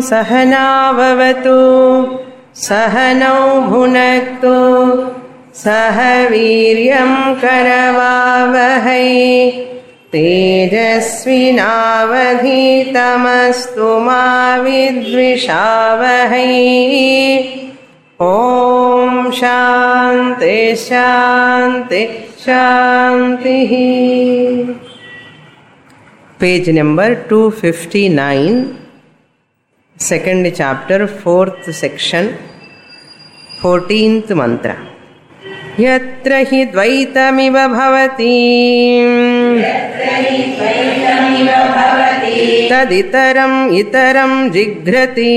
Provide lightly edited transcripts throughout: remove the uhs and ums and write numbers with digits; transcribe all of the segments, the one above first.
सहनाववतु सहनौ भुनक्तु सह वीर्यं करवावहै तेजस्विनावधीतमस्तु मा विद्विषावहै। ॐ शान्ति शान्ति शान्तिः। Page number 259, second chapter, 4th section, 14th mantra. यत्र हि द्वैतमिव भवति तदितरम् इतरं जिघ्रति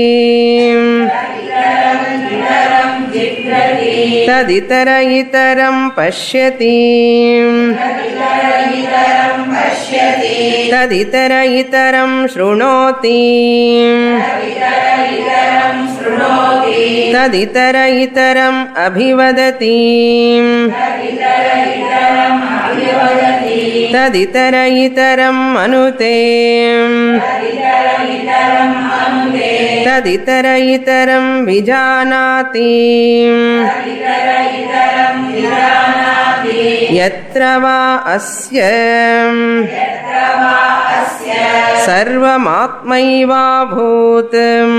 तदितर इतरं पश्यति तदितर इतरं शृणोति तदितर इतरम् अभिवदति तदितर इतरं मनुते तदितर इतरं विजानाति यत्र वा अस्य सर्वमात्मैवाभूत्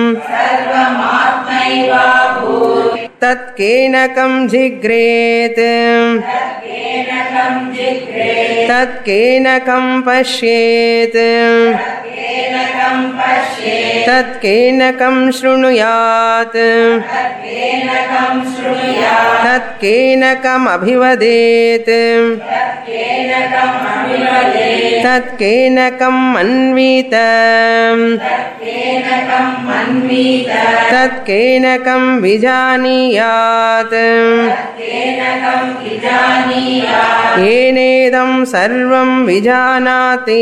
तत्केनकं जिघ्रेत् तत्केनकं पश्येत् तत्केनकं शृणुयात् तत्केनकम् अभिवदेत् तत्केनकम् अन्वीत तत्केनकं विजानीयात् येनेदं सर्वं विजानाति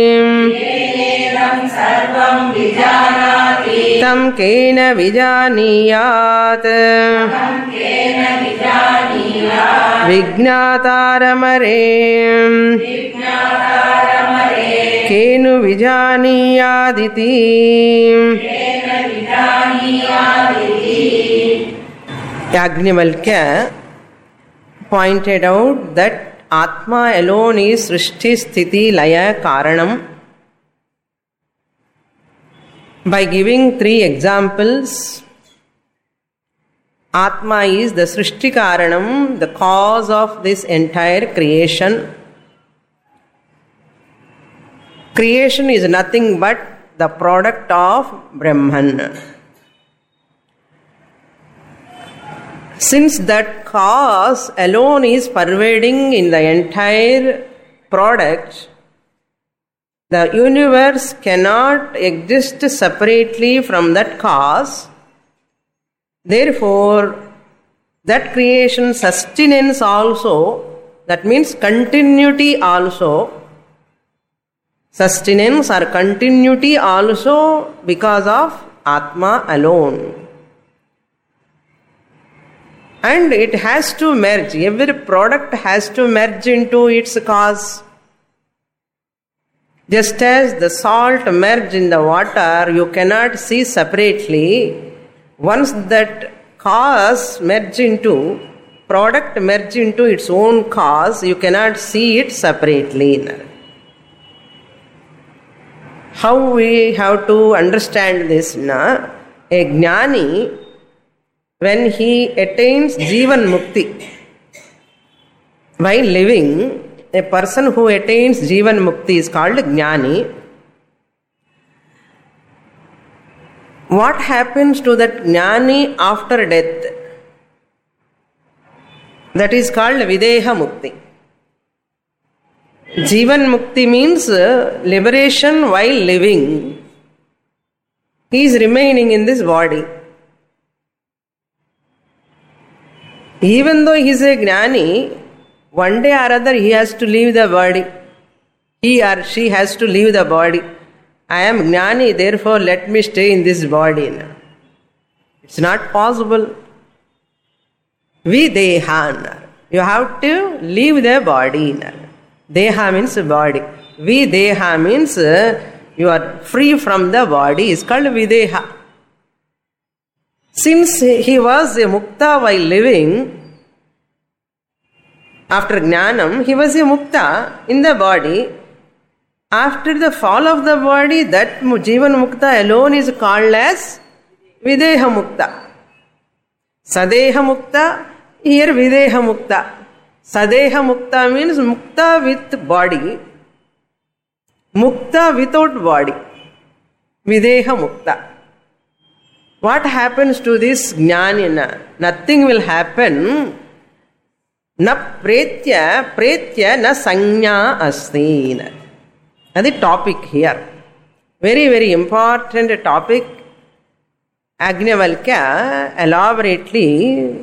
तं केन विजानीयात् विज्ञातारमरे केनु विजानीयादिति। Yajnavalkya pointed out that Atma alone is Srishti Sthiti Laya Karanam by giving 3 examples. Atma is the Srishti Karanam, the cause of this entire creation. Creation is nothing but the product of Brahman. Since that cause alone is pervading in the entire product, the universe cannot exist separately from that cause. Therefore, that creation sustenance also, that means continuity also, sustenance or continuity also because of Atma alone. And it has to merge, every product has to merge into its cause. Just as the salt merge in the water, you cannot see separately. Once that cause merge into, product merge into its own cause, you cannot see it separately. How we have to understand this? A jnani, when he attains Jivan Mukti, while living, a person who attains Jivan Mukti is called Jnani. What happens to that Jnani after death? That is called Videha Mukti. Jivan Mukti means liberation while living. He is remaining in this body. Even though he is a Jnani, one day or other he has to leave the body. He or she has to leave the body. I am Jnani, therefore let me stay in this body. It's not possible. Videha. You have to leave the body. Deha means body. Videha means you are free from the body. It's called Videha. Since he was a mukta while living, after jnanam, he was a mukta in the body. After the fall of the body, that jivan mukta alone is called as videha mukta. Sadeha mukta, here videha mukta. Sadeha mukta means mukta with body, mukta without body. Videha mukta. What happens to this jnanina? Nothing will happen. Na pretya na sanya asti. That's the topic here. Very, very important topic. Yajnavalkya elaborately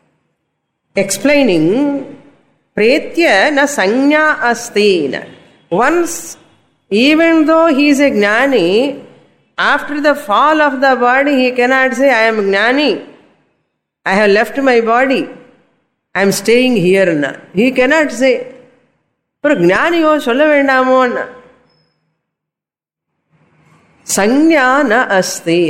explaining pretya na sanya asti. Once, even though he is a jnani, after the fall of the body, he cannot say, I am jnani. I have left my body. I am staying here now. He cannot say. But jnaniyo solla vendamo. Sanya na asti.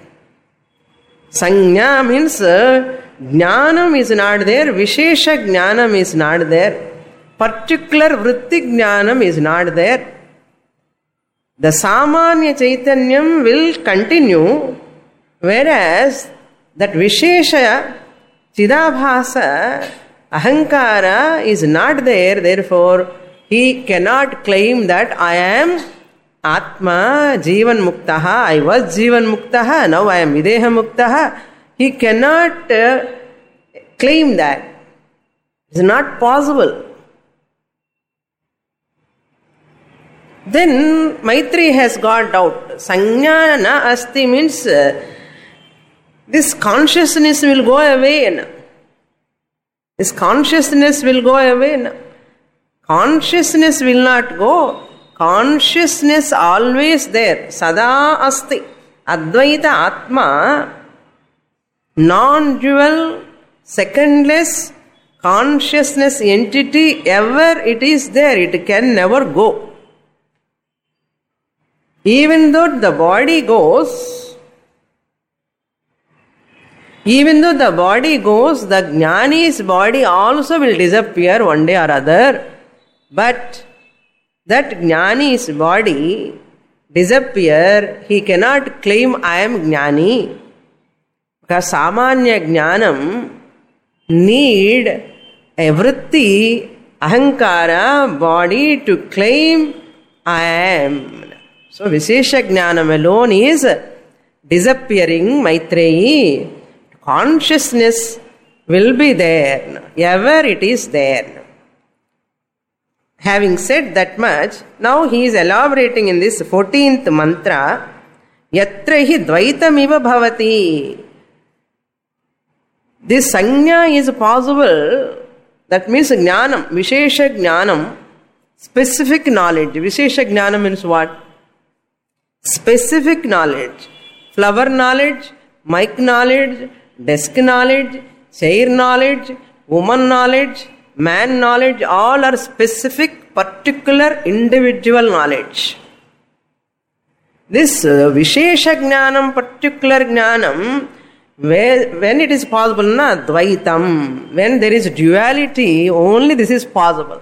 Sanya means jnanam is not there. Vishesha jnanam is not there. Particular vritti jnanam is not there. The samanya chaitanyam will continue, whereas that vishesha chidabhasa ahankara is not there. Therefore, he cannot claim that I am atma jivan muktaha. I was jivan muktaha. Now I am videha muktaha. He cannot claim that. It is not possible. Then Maitreyi has got doubt. Sanya na asti means this consciousness will go away. This consciousness will go away. Consciousness will not go. Consciousness always there. Sada asti. Advaita Atma, non-dual, secondless consciousness entity, ever it is there. It can never go. Even though the body goes, the jnani's body also will disappear one day or other. But that jnani's body disappear, he cannot claim I am jnani. Because samanya jnanam need a vritti, ahankara, body to claim I am. So Vishesha Jnanam alone is disappearing, Maitreyi. Consciousness will be there. Ever it is there. Having said that much, now he is elaborating in this 14th mantra, Yatra hi dvaitamiva bhavati. This sanya is possible. That means jnanam, Vishesha Jnanam, specific knowledge. Vishesha Jnanam means what? Specific knowledge. Flower knowledge, mic knowledge, desk knowledge, chair knowledge, woman knowledge, man knowledge, all are specific, particular, individual knowledge. This Vishesha Jnanam, particular Jnanam, when it is possible, Dvaitam, when there is duality, only this is possible.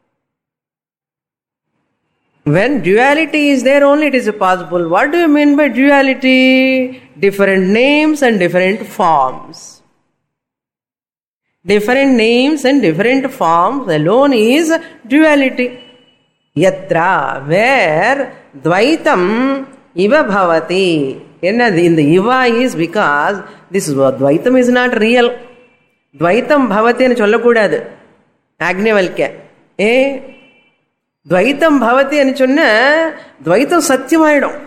When duality is there, only it is possible. What do you mean by duality? Different names and different forms. Different names and different forms alone is duality. Yatra, where Dvaitam iva bhavati. In the iva is because this Dvaitam is not real. Dvaitam bhavati ani sollakudadu. Yajnavalkya. Dvaitam bhavati ani sonna Dvaitam satyamaidum.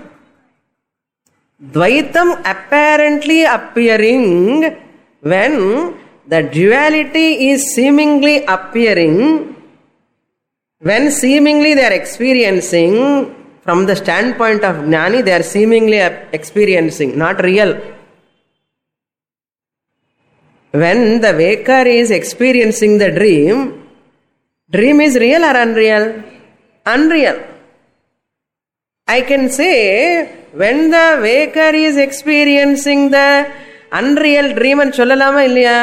Dvaitam apparently appearing when the duality is seemingly appearing, when seemingly they are experiencing, from the standpoint of Jnani, they are seemingly experiencing, not real. When the waker is experiencing the dream is real or unreal? Unreal. I can say, when the waker is experiencing the unreal dream and sollalama illaya?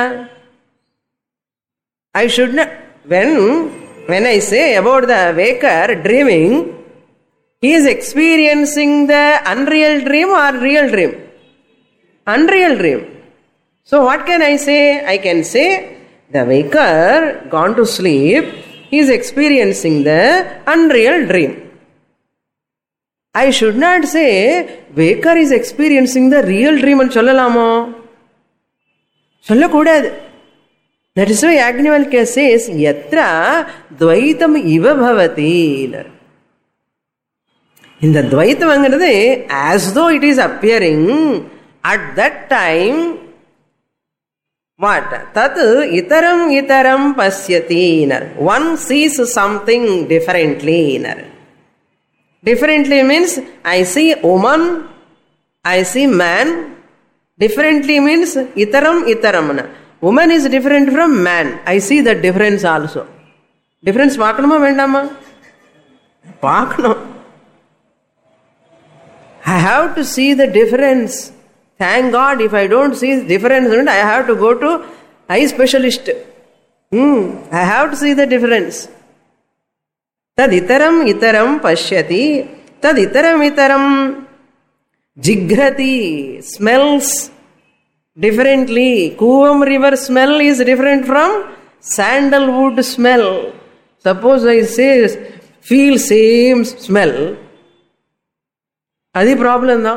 I should not. When I say about the waker dreaming, he is experiencing the unreal dream or real dream? Unreal dream. So what can I say? I can say the waker gone to sleep, he is experiencing the unreal dream. I should not say waker is experiencing the real dream and sollalamo. Sollakudadu. That is why Yajnavalkya says, Yatra Dvaitam Iva Bhavati. In the Dvaitam, as though it is appearing, at that time, what? Tat itaram pasyati. One sees something differently. Differently means, I see woman, I see man. Differently means, itaram. Woman is different from man. I see the difference also. Difference paakkanuma vendama? Paakkanum. I have to see the difference. Thank God, if I don't see the difference, I have to go to eye specialist. I have to see the difference. Tad itaram pashyati. Tad itaram jigrati. Smells differently. Kuvam river smell is different from sandalwood smell. Suppose I say feel same smell. Adi problem now.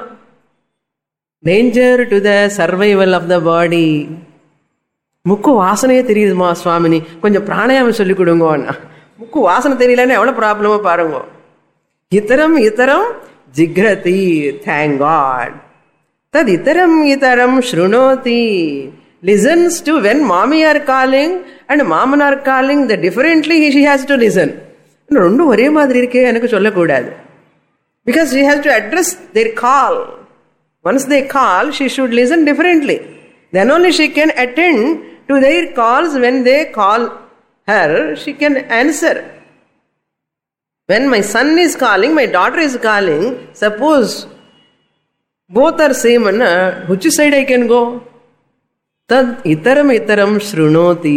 Danger to the survival of the body. Mukku vaasanaye theriyuduma Swamini. Konjam pranayama solli kudungo anna. Mukku vaasana theriyalana evla problem paarengo. Itaram jigrati. Thank God. Tad itaram shrunoti. Listens to when mommy are calling and mama are calling, the differently she has to listen. Rendu ore maadhiri irukke enakku sollakudadu. Because she has to address their call. Once they call, she should listen differently. Then only she can attend to their calls. When they call her, she can answer. When my son is calling, my daughter is calling, suppose both are same, which side I can go? Tad itaram shrunoti.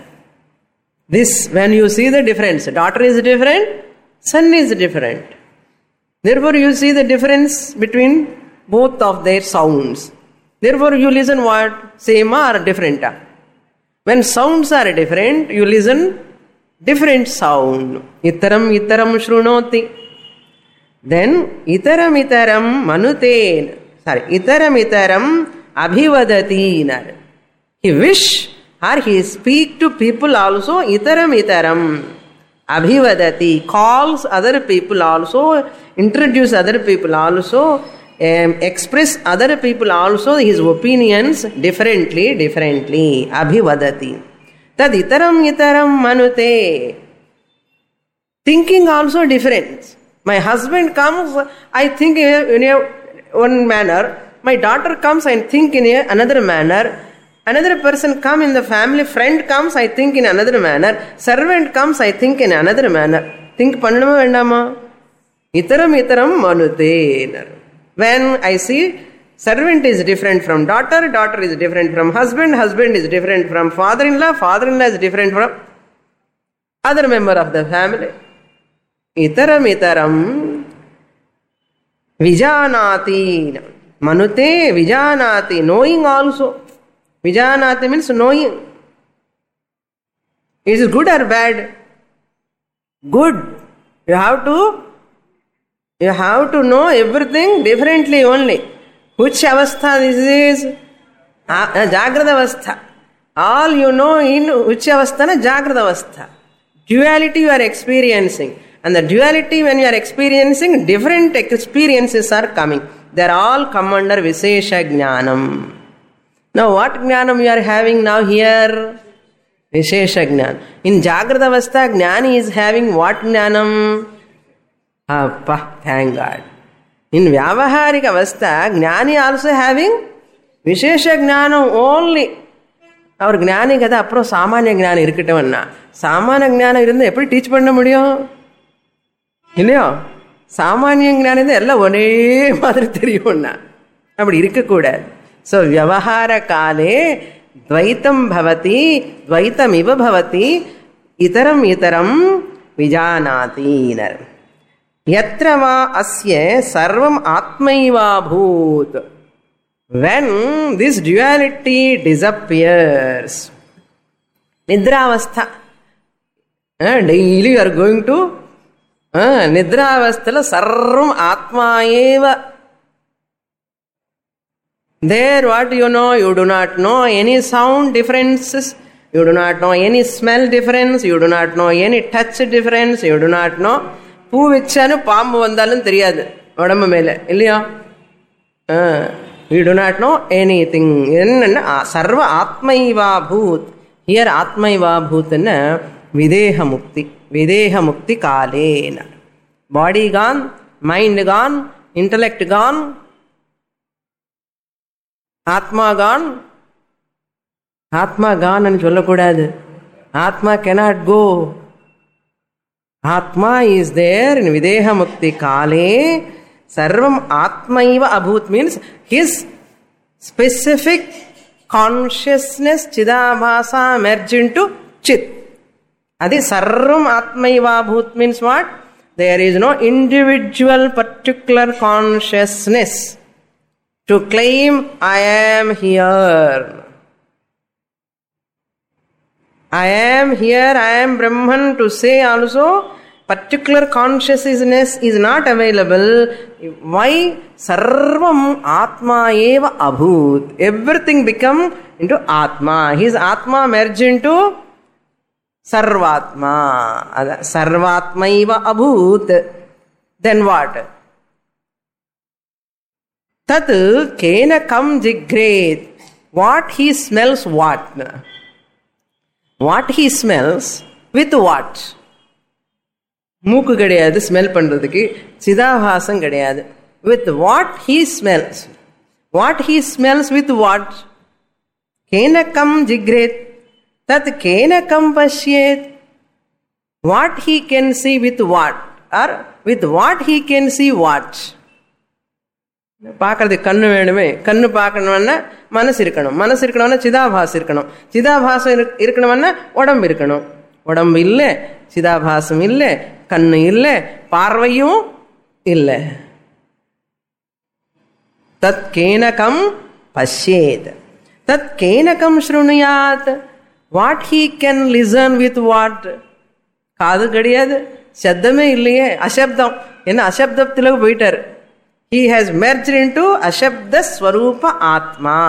This, when you see the difference, daughter is different, son is different. Therefore you see the difference between both of their sounds. Therefore you listen what? Same or different? When sounds are different, you listen different sound. Itaram shrunoti. Then itaram manuten. Itaram abhivadati. He wish or he speak to people also. Itaram abhivadati. Calls other people also. Introduce other people also. Express other people also his opinions differently. Abhivadati. Tad itaram manute. Thinking also different. My husband comes, I think in one manner. My daughter comes, I think in another manner. Another person come in the family, friend comes, I think in another manner. Servant comes, I think in another manner. Think pannama vendama? Itaram manute. When I see servant is different from daughter, daughter is different from husband, husband is different from father-in-law, father-in-law is different from other member of the family. Itaram vijanati. Manute vijanati. Knowing also. Vijanati means knowing. Is it good or bad? Good. You have to know everything differently only. Which avastha this is? Jagrada avastha. All you know in which avastha? Jagrada avastha. Duality you are experiencing. And the duality when you are experiencing, different experiences are coming. They are all come under Vishesha Jnanam. Now what Jnanam you are having now here? Vishesha Jnanam. In Jagrada avastha, Jnani is having what Jnanam? Thank God. In Vyavaharik avastha, Jnani also having Vishesha Jnanam only. Our Jnani kada appro Samanya Jnani irukitavanna. Samanya Jnanam irundha eppadi teach panna mudiyum? இல்லையோ? சாமானிய ஞானம் எல்லாம் ஒரே மாதிரி தெரியும்னா அப்படி இருக்கக்கூடாது. So vyavahara kale dvaitam bhavati dvaitamiva bhavati itaram itaram vijanati. Yatra va asya sarvam atmaiva bhut. When this duality disappears, nidravastha, daily you are going to nidravasthala sarvam atma eva. There what you know? You do not know any sound differences, you do not know any smell difference, you do not know any touch difference, you do not know பூ வச்சாலும் பாம்பு வந்தாலும் தெரியாது உடம்பு மேல இல்லையா? We do not know anything. என்னன்னா சர்வ ஆத்மைவா பூத். ஹியர் ஆத்மைவா பூத்னா விதேக முக்தி. விதேக முக்தி காலேன body gone, mind gone, intellect gone, Atma gone. Atma Khan சொல்லக்கூடாது. ஆத்மா cannot go. Atma is there in Videha Mukti Kale. Sarvam Atmaiva Abhut means his specific consciousness Chidabhasa merged into Chit. Adi Sarvam Atmaiva Abhut means what? There is no individual particular consciousness to claim I am here. I am here, I am Brahman to say also particular consciousness is not available. Why? Sarvam Atma eva abhut. Everything become into Atma. His Atma merged into Sarvatma. Sarvatma eva abhut. Then what? Tat kena kam jigret. What he smells what? What he smells with what? மூக்கு கிடையாது smell பண்றதுக்கு, சிதாபாசம் கிடையாது. With what he smells. What he smells with what? Kenakam jigret. Tat kenakam pashyet. What he can see with what? Or with what he can see what? பார்க்கறது கண்ணு வேணுமே. கண்ணு பார்க்கணும்னா மனசு இருக்கணும். மனசு இருக்கணும்னா சிதாபாசம் இருக்கணும். சிதாபாசம் இருக்கணும்னா உடம்பு இருக்கணும். உடம்பு இல்லை, சிதாபாசம் இல்லை, கண்ணு இல்லை, பார்வையும் இல்லை. தத் கேனகம் பஷ்யேத். தத் கேனகம் ஸ்ருணுயாத். What he can listen with what? காது கிடையாது, சப்தமே இல்லையே, அசப்தம். என்ன அசப்தத்தில் போயிட்டார். He has merged into Ashabda Swarupa Atma.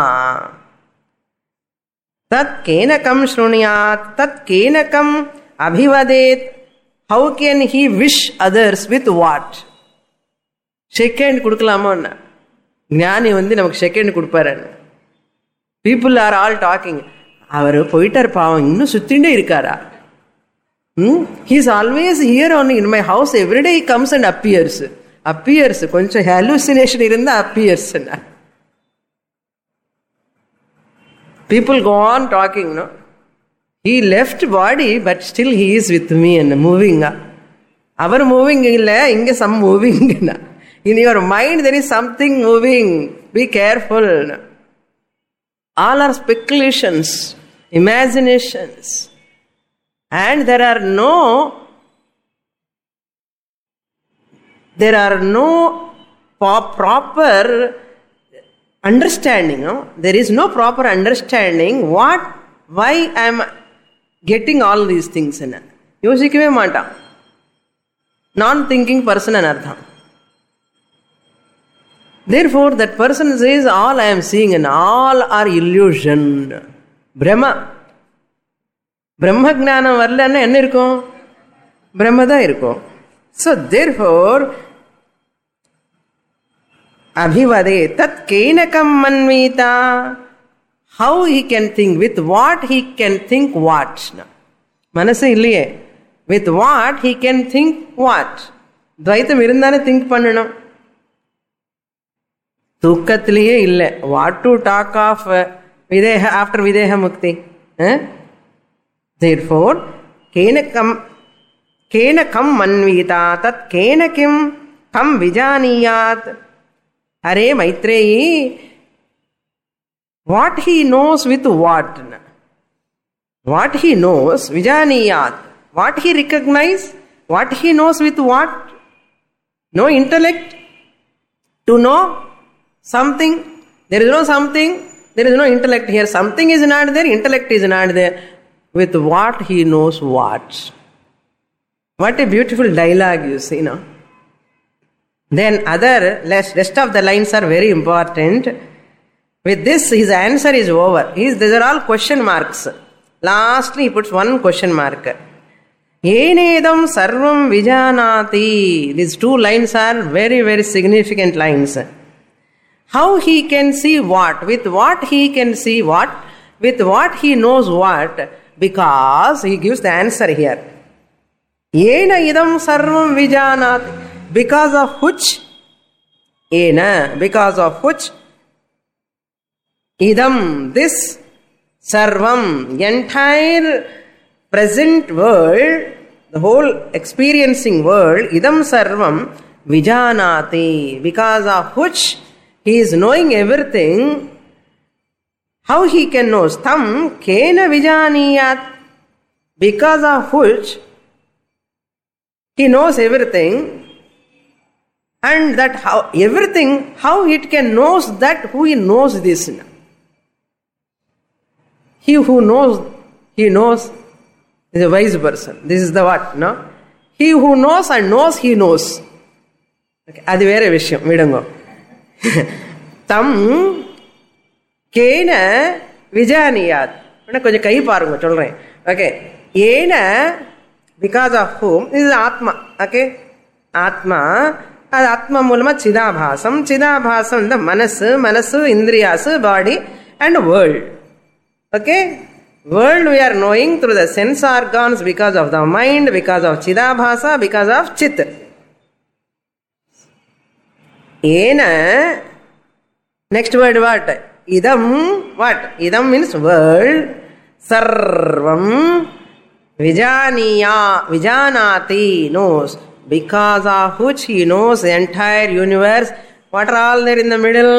Tat kenakam shruniyat, tat kenakam abhivadet. How can he wish others with what? Second kudukalama. ஞானி நமக்கு செகண்ட் கொடுப்பாரு. People are all talking. அவர் போயிட்டார் பாவம், இன்னும் சுத்திண்டே இருக்காரா? He is always here only in my house. Every day he comes and appears. கொஞ்சம் hallucination இருந்தா appears. People go on talking, no? He left body but still he is with me and moving. Our moving illa, inge some moving. In your mind there is something moving. Be careful. All are speculations, imaginations, and there are no proper understanding. No? There is no proper understanding why I am getting all these things. யோசிக்கவே மாட்டான். நான் thinking person அர்த்தம். Therefore that person says all I am seeing and all are illusion. பிரம்ம ஞானம் வரலன்னா என்ன இருக்கும்? பிரம்ம தான் இருக்கும். So therefore abhivade tat kenakam manvita. How he can think? With what he can think what? மனசு இல்லையே. With what he can think what? துவைத்தம் இருந்தானே திங்க் பண்ணணும். தூக்கத்திலேயே இல்லை. What to talk of videha after videha mukti? Therefore kenakam manvita tat kenakim kam vijaniyat. Hare Maitreyi, What he knows with what? What he knows, vijaniyat. What he recognizes, what he knows with what? No intellect to know something. There is no something, there is no intellect here. Something is not there, intellect is not there. With what he knows what. What a beautiful dialogue, you see now. Then rest of the lines are very important. With this, his answer is over. These are all question marks. Lastly, he puts one question mark. Enedam sarvam vijanati. These two lines are very, very significant lines. How he can see what? With what he can see what? With what he knows what? Because he gives the answer here. Ena idam sarvam vijanati. Because of which? Ena. Because of which? Idam. This. Sarvam. Entire present world. The whole experiencing world. Idam sarvam vijanati. Because of which he is knowing everything. How he can know? Tam kena vijaniyat. Because of which he knows everything. And that how everything, how it can knows that who he knows this. He who knows, he knows is a wise person. This is the what? No? He who knows and knows, he knows. Okay. Adi vera vishayam. Vidango. Tam kena vijaniyat. கொஞ்சம் கை பாருங்க சொல்றேன். Okay. ஏன because of whom? This is Atma. Okay. Atma. அது ஆத்மா மூலமா சிதாபாசம். சிதாபாசம் இந்த மனசு இந்திரியாசு, பாடி and world. Okay. World we are knowing through the sense organs because of the mind, because of chidabhasa, because of chit. Ena. Next word what? Idam. What? Idam means world. Sarvam. Vijanati knows. Because of which he knows the entire universe. What are all there in the middle?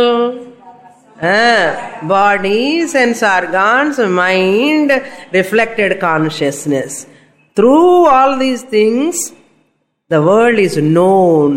Body, sense organs, mind, reflected consciousness. Through all these things, the world is known.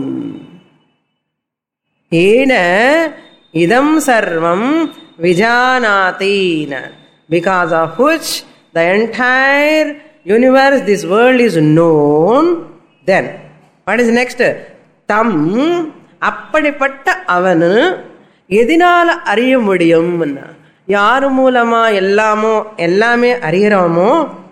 Ena idam sarvam vijanatina. Because of which the entire universe, this world is known. Then, what is next? Tam appadipatta avanu எதினால அறிய முடியும்? யாரு மூலமா எல்லாமே அறியறோமோ,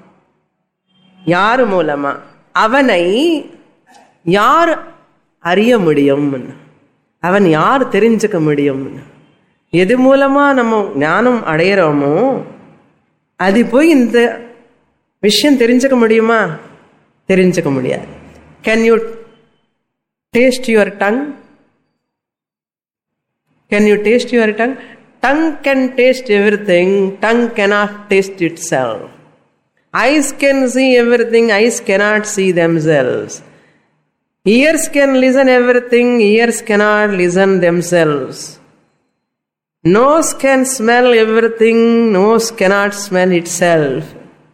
யாரு மூலமா அவனை யார் அறிய முடியும்? அவன் யார் தெரிஞ்சுக்க முடியும்? எது மூலமா நம்ம ஞானம் அடையிறோமோ அது போய் இந்த விஷயம் தெரிஞ்சுக்க முடியுமா? தெரிஞ்சுக்க முடியாது. Can you taste your tongue? Can you taste your tongue? Tongue can taste everything. Tongue cannot taste itself. Eyes can see everything. Eyes cannot see themselves. Ears can listen everything. Ears cannot listen themselves. Nose can smell everything. Nose cannot smell itself.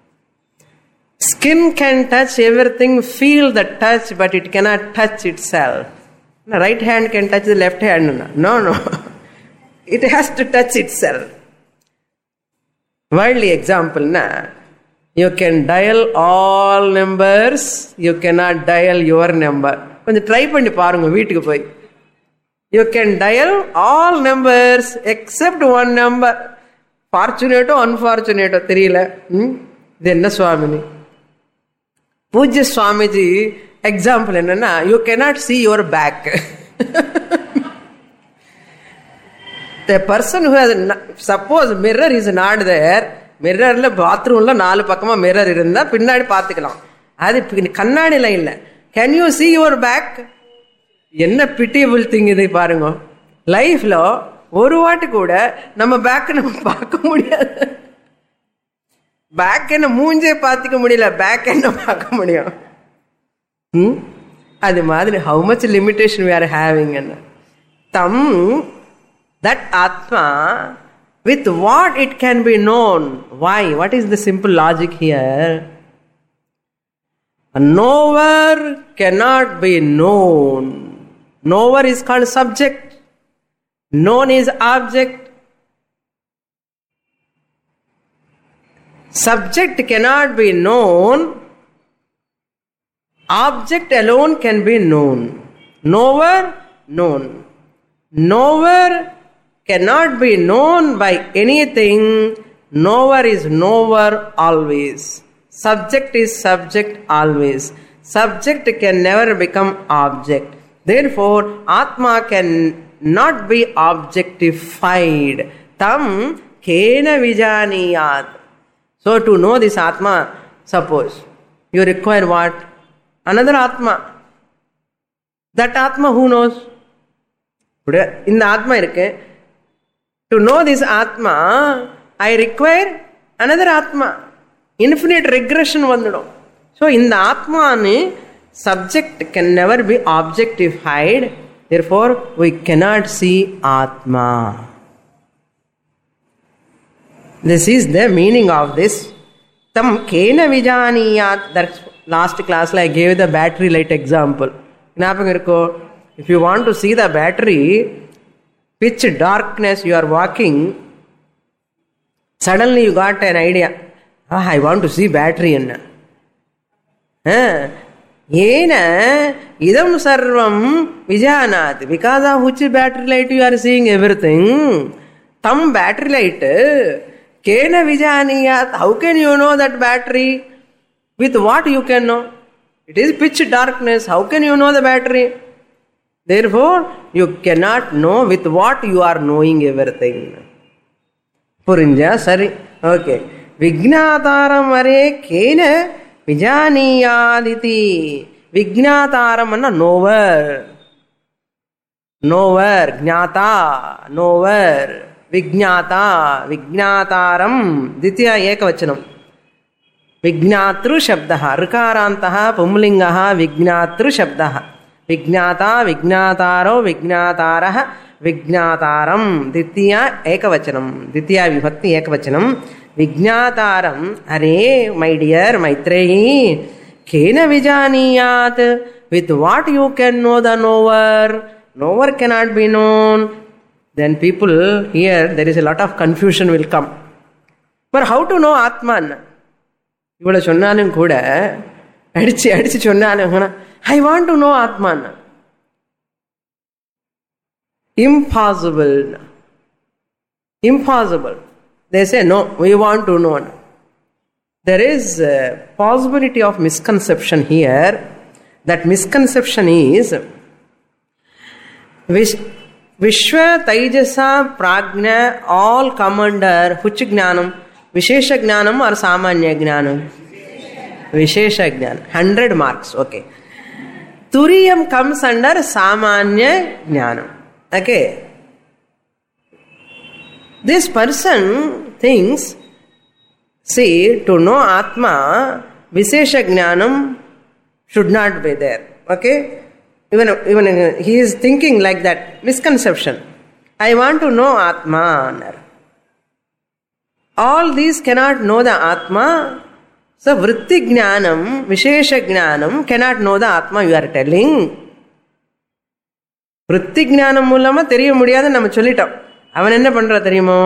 Skin can touch everything, feel the touch, but it cannot touch itself. The right hand can touch the left hand. No. It has to touch itself. Worldly example, you can dial all numbers, you cannot dial your number. கொஞ்சம் try பண்ணி பாருங்க வீட்டுக்கு போய். You can dial all numbers except one number. Fortunate or unfortunate தெரியல. இது என்ன Swamini? Pujya Swamiji example என்னன்னா, you cannot see your back. The person who has, suppose mirror is not there, mirrorல பாத்ரூம்ல 4 பக்கமா மிரர் இருந்தா பின்னாடி பாத்துக்கலாம். அது கண்ணாடில இல்ல. Can you see your back? என்ன pitiable thing இது பாருங்க. லைஃப்ல ஒரு வாட்டி கூட நம்ம பேக் நம்ம பார்க்க முடியாது. பேக் என்ன மூஞ்சே பார்த்துக்க முடியல, பேக் என்ன பார்க்க முடியும்? அது மாதிரி how much limitation we are having. Tam, that Atma with what it can be known. Why? What is the simple logic here? A knower cannot be known. Knower is called subject. Known is object. Subject cannot be known. Object alone can be known. Knower, known. Knower cannot be known by anything. Knower is knower always. Subject is subject always. Subject can never become object. Therefore, Atma can not be objectified. Tam kena vijaniyat. So to know this Atma, suppose you require what? Another Atma. That Atma who knows? In the Atma irukke. To know this Atma, I require another Atma. Infinite regression vandudum. So in the Atma, subject can never be objectified. Therefore, we cannot see Atma. This is the meaning of this. Tam kena vijaniyat. That's last class I gave the battery light example. If you want to see the battery, pitch darkness, you are walking, suddenly you got an idea. I want to see battery. Yena idam sarvam vijanat. Because of which battery light you are seeing everything. Tam battery light kena vijaniyat. How can you know that battery? With what you can know? It is pitch darkness. How can you know the battery? Therefore, you cannot know with what you are knowing everything. Purinja, sorry. Okay. Vijnataram are kena vijaniyaditi. Vijnataram anna knower. Knower. Jnata. Knower. Vijnata. Vijnataram. Ditya ekavachanam. Vijnatru shabdaha. Rikarantaha pumlingaha vijnatru shabdaha. Vijnata, Vijnataro, Vijnataraha, Vijnataram. Ditya ekavachanam. Ditya vibhakti ekavachanam. Vijnataram. Hare, my dear Maitreyi, kena vijaniyat. With what you can know the knower? Knower cannot be known. Then people here, there is a lot of confusion will come. But how to know Atman? Ivoda chonnalum kuda adichi chonnalum I want to know Atman. Impossible. Impossible. They say no, we want to know. There is a possibility of misconception here. That misconception is Vishwa, Taijasa, Prajna all come under which Jnanam? Vishesha Jnanam or Samanya Jnanam? Vishesha Jnanam. 100 marks. Okay. Turiyam comes under Samanya Jnanam. Okay. This person thinks, see, to know Atma, Vishesha Jnanam should not be there. Okay. Even he is thinking like that. Misconception. I want to know Atma. All these cannot know the Atma. So, vritti jnanam, vishesha jnanam cannot know the Atma you are telling. Vritti jnanam மூலமா தெரிய முடியாது நம்ம சொல்லிட்டோம். அவன் என்ன பண்றா தெரியுமோ?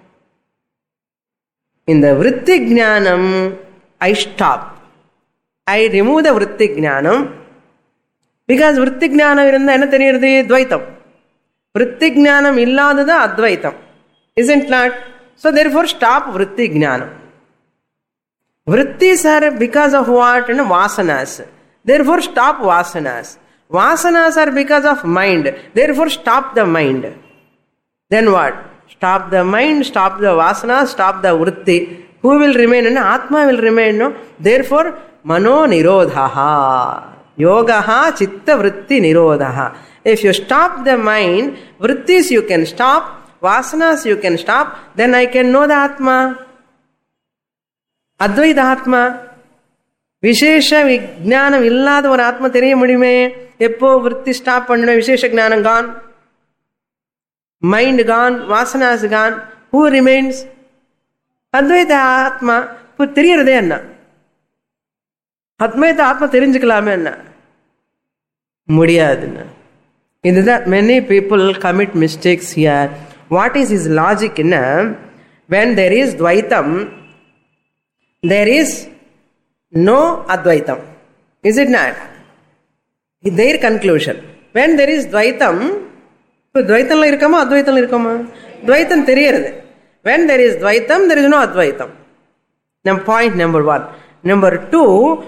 இந்த vritti jnanam I stop. I remove the vritti jnanam because vritti jnanam இருந்தா என்ன தெரியுது? துவைத்தம். vritti jnanam இல்லாதது அத்வைத்தம். Isn't not? So, therefore, stop vritti jnanam. Vrittis are because of what? Vasanas. Therefore, stop vasanas. Vasanas are because of mind. Therefore, stop the mind. Then what? Stop the mind, stop the vasanas, stop the vritti. Who will remain? Atma will remain. No? Therefore, mano nirodhaha. Yogaha chitta vritti nirodhaha. If you stop the mind, vrittis you can stop, vasanas you can stop, then I can know the Atma. Advaita Atma. Vishesha Vijnanam illada or Atma theriya mudiyume. Eppo vritti stop pannuna Vishesha Jnanam gone. Mind gone, vasanas gone. Who remains? Advaita Atma. இப்போ தெரியறதே என்ன? அத்வைத ஆத்மா தெரிஞ்சுக்கலாமே என்ன? முடியாதுன்னு. இதுதான் many people commit mistakes here. What is his logic? When there is Dvaitam, there is no Advaitam. Is it not? Their conclusion. When there is Dvaitam, இப்போ Dvaitamல இருக்கமா Advaitamல இருக்கமா? Dvaitam தெரியுது. When there is Dvaitam, there is no Advaitam. Now point number 1. Number 2,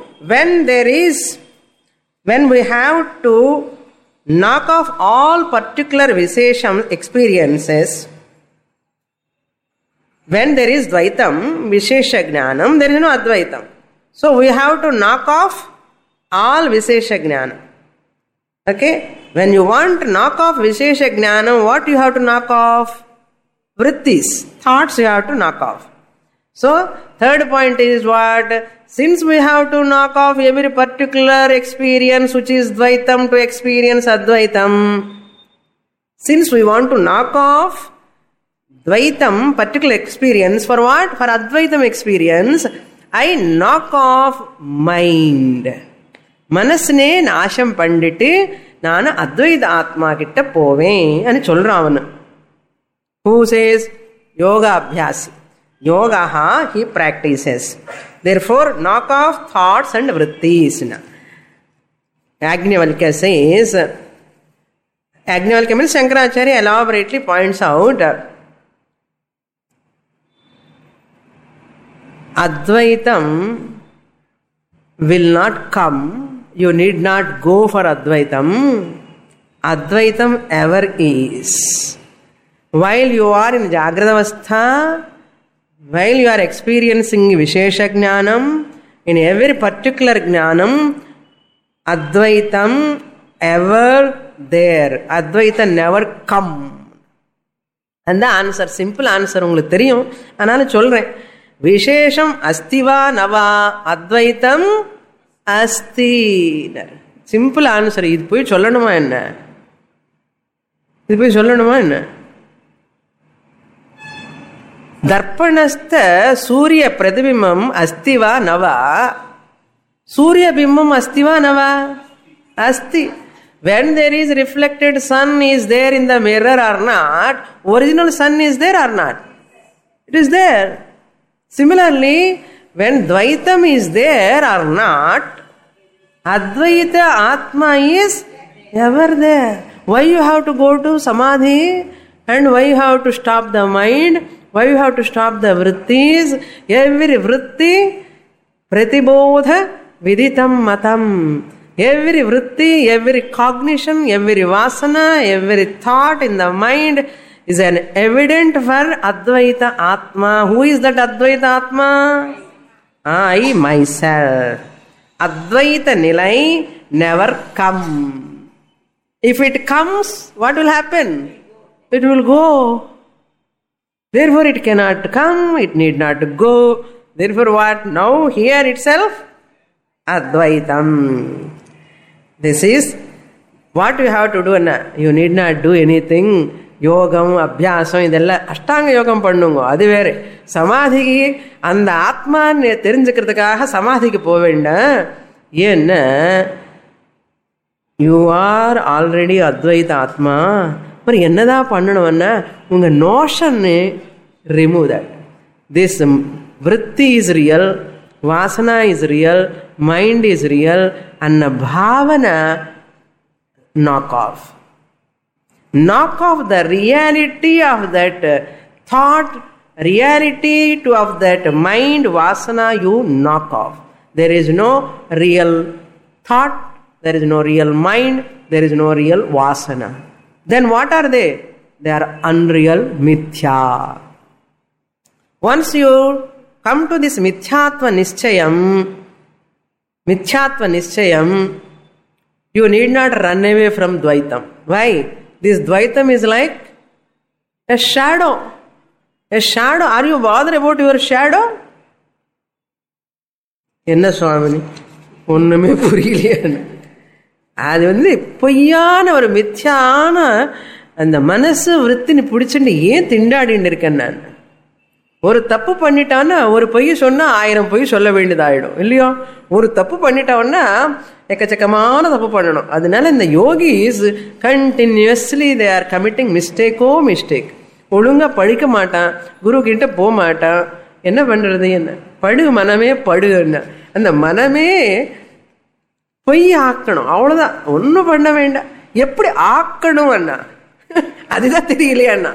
when we have to knock off all particular Vishesham experiences, when there is Dvaitam, Vishesha Jnanam, there is no Advaitam. So we have to knock off all Vishesha Jnanam. Okay? When you want to knock off Vishesha Jnanam, what you have to knock off? Vrittis, thoughts you have to knock off. So, third point is what? Since we have to knock off every particular experience which is Dvaitam to experience Advaitam, since we want to knock off Dvaitam, particular experience, for what? For Advaitam experience, I knock off mind. Manasne nasham pandite, nana Advaita Atma kitta pove, and cholravana. Who says? Yoga Abhyasi. Yogaha, he practices. Therefore, knock off thoughts and vrittis. Yajnavalkya says, Yajnavalkya means Shankaracharya elaborately points out, Advaitam will not come. You need not go for Advaitam. Advaitam ever is. While you are in Jagradavastha, while you are experiencing Vishesha Jnanam, in every particular Jnanam, Advaitam ever there. Advaita never come. And the answer, simple answer, உங்களுக்கு தெரியும். ஆனாலும் சொல்றேன். Vishesham astiva nava Advaitam asti. Simple answer. இது போய் சொல்லணுமா என்ன? இது போய் சொல்லணுமா என்ன? दर्पणस्थ सूर्य प्रतिबिंबम अस्ति वा न वा? सूर्य बिंबम अस्ति वा न वा? अस्ति. When there is reflected sun is there in the mirror or not, original sun is there or not? It is there. Similarly, when Dvaitam is there or not, Advaita Atma is ever there. Why you have to go to Samadhi and why you have to stop the mind? Why you have to stop the vrittis? Every vritti pratibodha viditam matam. Every vritti, every cognition, every vasana, every thought in the mind is an evident for Advaita Atma. Who is that Advaita Atma? I myself. Advaita Nilai never come. If it comes, what will happen? It will go. Therefore, it cannot come, it need not go. Therefore, what? Now, here itself, Advaitam. This is what you have to do. You need not do anything. Yogam, Abhyasam, idella Ashtanga Yogam pannungo. Adu vere. Samadhiki, and the Atma therinjikradhukaga Samadhiki povenda. Yenna, you are already Advaita Atma. But என்னதா பண்ணணும்னா உங்க notion remove that. This vritti is real, vasana is real, mind is real, and bhavana knock off. Knock off the reality of that thought, reality of that mind, vasana, you knock off. There is no real thought, there is no real mind, there is no real vasana. Then what are they? They are unreal mithya. Once you come to this mithyatva nischayam, you need not run away from Dvaitam. Why? This Dvaitam is like a shadow. A shadow. Are you bothered about your shadow? Enna Swamini? Onnume puriyalena. அது பொய்யான ஒரு மித்யான அந்த மனசு விருத்தினி பிடிச்சுட்டு ஏன் திண்டாடின்னு இருக்கேன் நான்? ஒரு தப்பு பண்ணிட்டான்னா ஒரு பொய் சொன்னா 1000 பொய் சொல்ல வேண்டியதாயிடும் இல்லையோ. ஒரு தப்பு பண்ணிட்டோம்னா எக்கச்சக்கமான தப்பு பண்ணணும். அதனால இந்த yogis continuously they are committing mistake. ஒழுங்கா படிக்க மாட்டான், குரு கிட்ட போக மாட்டான். என்ன பண்றது? என்ன படு மனமே படு. என்ன அந்த மனமே பொய் ஆக்கணும், அவ்வளவுதான். ஒன்னும் பண்ண வேண்டாம். எப்படி ஆக்கணும் அண்ணா, அதுதான் தெரியலையா அண்ணா.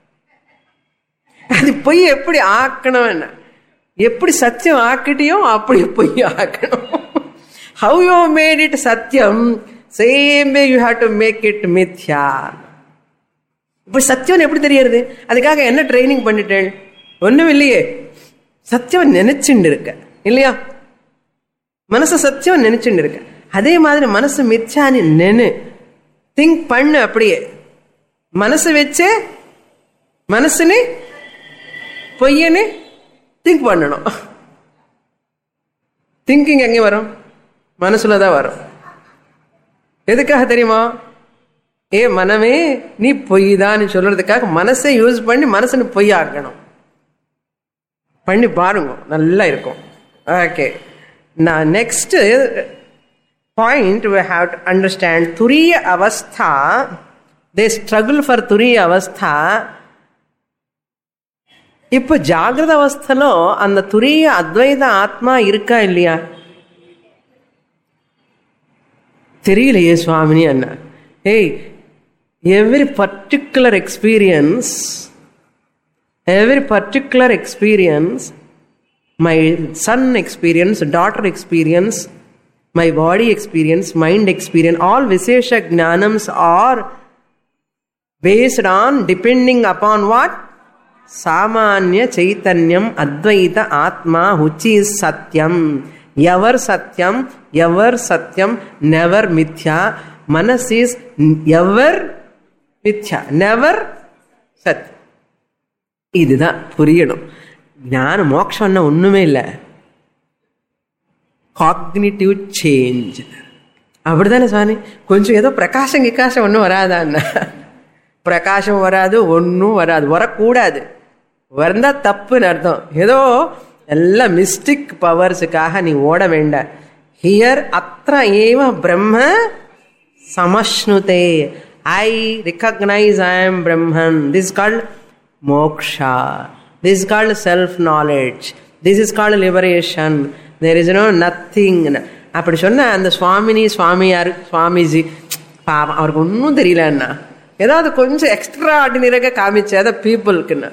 அது பொய் எப்படி ஆக்கணும் என்ன, எப்படி சத்தியம் ஆக்கிட்டியோ அப்படி பொய் ஆக்கணும். How you made it satyam, same way you have to make it mithya. இப்ப சத்தியம் எப்படி தெரியறது? அதுக்காக என்ன ட்ரைனிங் பண்ணிட்டேன்? ஒண்ணும் இல்லையே. சத்தியம் நினைச்சுட்டு இருக்க இல்லையா, மனசு சத்தியம் நினைச்சுட்டு இருக்க. அதே மாதிரி மனசு மித்யான்னு நினை, திங்க் பண்ணு. அப்படியே மனசு வச்சே மனசுன்னு பொய்யன்னு திங்க் பண்ணணும். திங்கிங் எங்கே வரும்? மனசுலதான் வரும். எதுக்காக தெரியுமா? மனமே நீ பொய் தான் சொல்றதுக்காக மனசை யூஸ் பண்ணி மனசுன்னு பொய் ஆக்கணும். பண்ணி பாருங்க, நல்லா இருக்கும். ஓகே, நான் next point we have to understand துரிய அவஸ்தா. they struggle for துரிய அவஸ்தா. இப்ப ஜாகிரத அவஸ்தலோ அந்த துரிய அத்வைத ஆத்மா இருக்கா இல்லையா தெரியலையே சுவாமினி அண்ணா. every particular experience, my son experience, daughter experience, my body experience, mind experience, all Vishesha Jnanams are based on, depending upon what? Samanya Chaitanyam Advaita Atma, which is Satyam. Ever Satyam, never Mithya. Manas is ever Mithya, never Satyam. இதுதான் புரியணும். ஞான மோட்சம் ஒண்ணுமே இல்லை, cognitive change. அப்படித்தானே சுவாமி? கொஞ்சம் ஏதோ பிரகாசம் கிக்காசம் ஒன்றும் வராதா அண்ணா? பிரகாசம் வராது, ஒன்றும் வராது, வரக்கூடாது. வந்தா தப்புன்னு அர்த்தம். ஏதோ எல்லாம் மிஸ்டிக் பவர்ஸுக்காக நீ ஓட வேண்டாம். ஹியர் அத்ர ஏவ பிரம்ம சமஷ்ணுதே. I recognise I am Brahman. This called moksha. This is called self-knowledge. This is called liberation. There is nothing. அப்படி சொன்ன அந்த சுவாமியார் சுவாமிஜி பாவம், அவருக்கு ஒன்றும் தெரியல அண்ணா. ஏதாவது கொஞ்சம் எக்ஸ்ட்ரா ஆர்டினரியாக காமிச்சு அதை பீப்புளுக்குன்னா,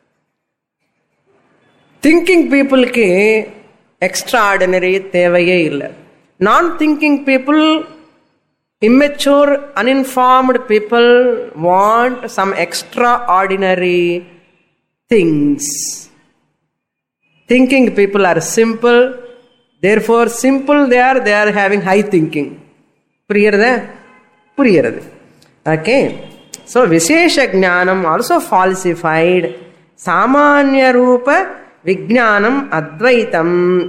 திங்கிங் பீப்புளுக்கு எக்ஸ்ட்ரா ஆர்டினரி தேவையே இல்லை. நான் thinking people, immature, uninformed people want some extraordinary things. Thinking people are simple, therefore simple they are having high thinking. Puriyarada. Okay. So Vishesha Jnanam also falsified. Samanya Rupa Vijnanam Advaitam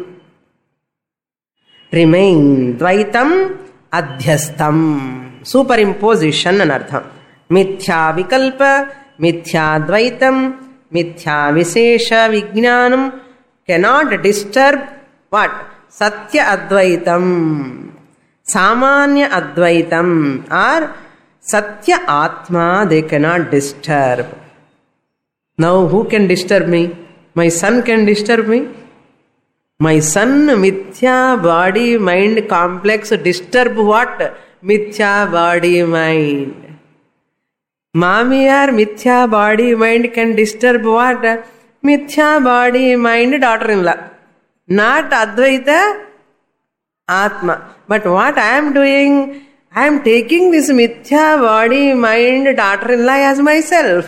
remain. Dvaitam அத்தியஸ்தம், superimposition அர்த்தம். மித்யா விகல்ப, மித்யா துவைத்தம், மித்யா விசேஷ விஜ்ஞானம் cannot disturb what? Satya அத்வைத்தம், சாமான்ய அத்வைத்தம் or சத்ய ஆத்மா they cannot disturb. Now who can disturb me? My son can disturb me. My son mithya body mind complex disturb what? Mithya body mind. Mamiyar mithya body mind can disturb what? Mithya body mind daughter-in-law. Not Advaita Atma. But what I am doing? I am taking this mithya body mind daughter-in-law as myself.